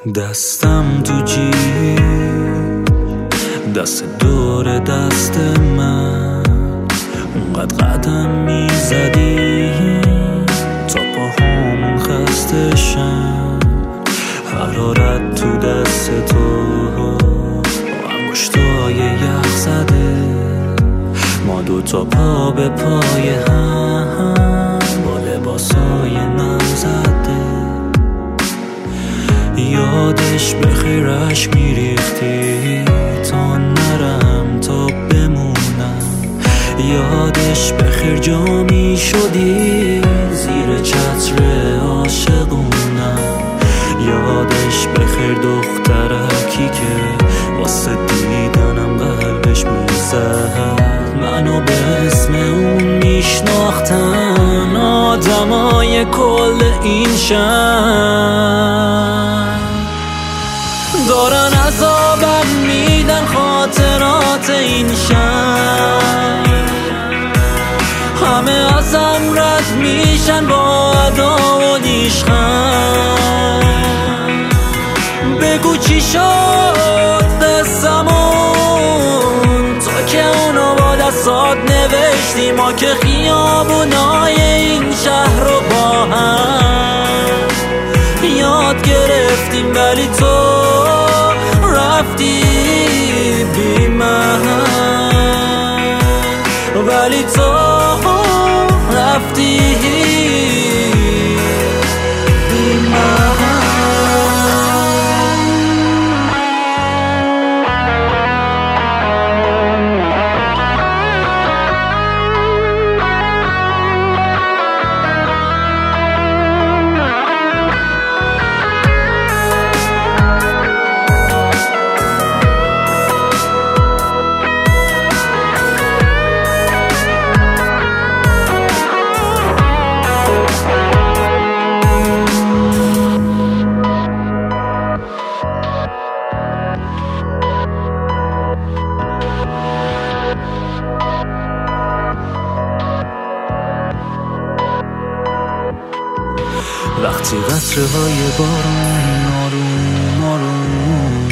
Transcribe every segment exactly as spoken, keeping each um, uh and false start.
دستم تو جیب، دست دور دست من، اونقدر قدم میزدی تا پاهامون خسته شن. حرارت تو دست تو انگشتای یخ زده، ما دوتا پا به پای هم با لباسای نم زده. یادش بخیر عشق میریختی تا نرم تا بمونم، یادش بخیر جا میشدی زیر چتر عاشقونم، یادش بخیر دخترکی که واسه دیدنم قلبش میزد. منو به اسم اون میشناختن آدمای کل این شهر، دارن عذابم میدن خاطرات این شهر. همه ازم رد میشن با ادا و نیشخند. بگو چی شد قصمون، تو که اونو با دستات نوشتی، ما که خیابونای این شهر رو با هم یاد گرفتیم، ولی تو رفتی بی من، ولی تو رفتی بی من. وقتی قطره های بارون آروم آروم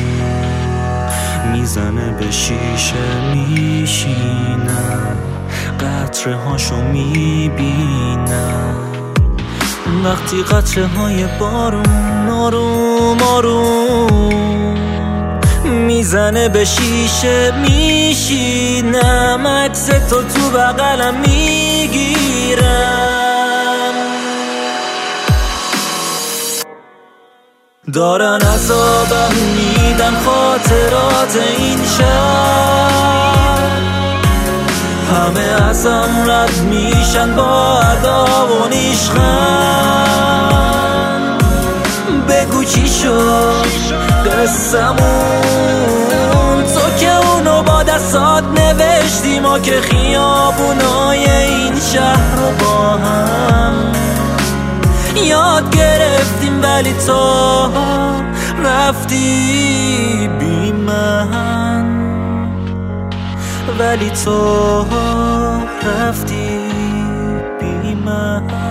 میزنه به شیشه میشینم، قطره هاشو میبینم. وقتی قطره های بارون آروم آروم میزنه به شیشه میشینم، عکس تو تو بغلم میگیرم. دارن عذابم میدن خاطرات این شهر، همه ازم رد میشن با ادا و نیشخند. بگو چی شد قصمون، تو که اونو با دستات نوشتی، ما که خیابونای این شهر رو با هم یاد گرفتیم، ولی تو رفتی بی من، ولی تو رفتی بی من.